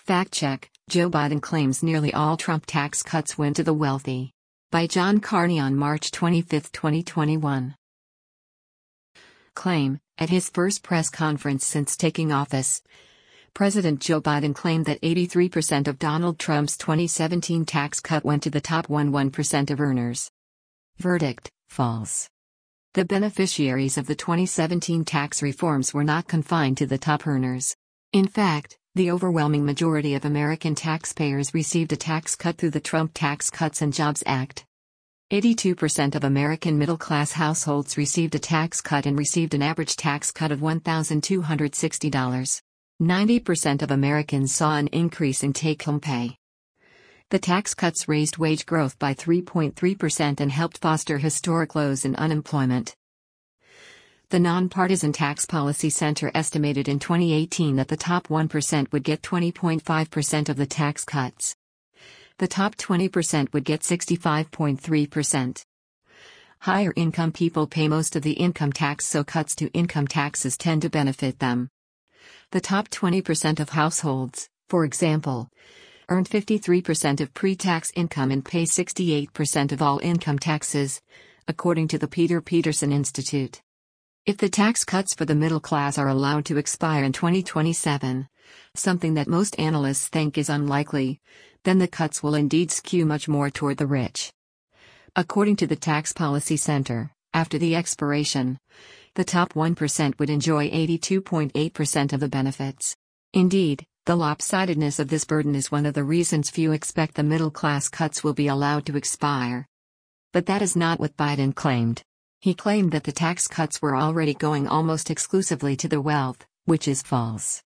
Fact check: Joe Biden claims nearly all Trump tax cuts went to the wealthy. By John Carney on March 25, 2021. Claim: At his first press conference since taking office, President Joe Biden claimed that 83% of Donald Trump's 2017 tax cut went to the top 1% of earners. Verdict: false. The beneficiaries of the 2017 tax reforms were not confined to the top earners. In fact, the overwhelming majority of American taxpayers received a tax cut through the Trump Tax Cuts and Jobs Act. 82% of American middle-class households received a tax cut and received an average tax cut of $1,260. 90% of Americans saw an increase in take-home pay. The tax cuts raised wage growth by 3.3% and helped foster historic lows in unemployment. The Nonpartisan Tax Policy Center estimated in 2018 that the top 1% would get 20.5% of the tax cuts. The top 20% would get 65.3%. Higher income people pay most of the income tax, so cuts to income taxes tend to benefit them. The top 20% of households, for example, earned 53% of pre-tax income and pay 68% of all income taxes, according to the Peter Peterson Institute. If the tax cuts for the middle class are allowed to expire in 2027, something that most analysts think is unlikely, then the cuts will indeed skew much more toward the rich. According to the Tax Policy Center, after the expiration, the top 1% would enjoy 82.8% of the benefits. Indeed, the lopsidedness of this burden is one of the reasons few expect the middle-class cuts will be allowed to expire. But that is not what Biden claimed. He claimed that the tax cuts were already going almost exclusively to the wealth, which is false.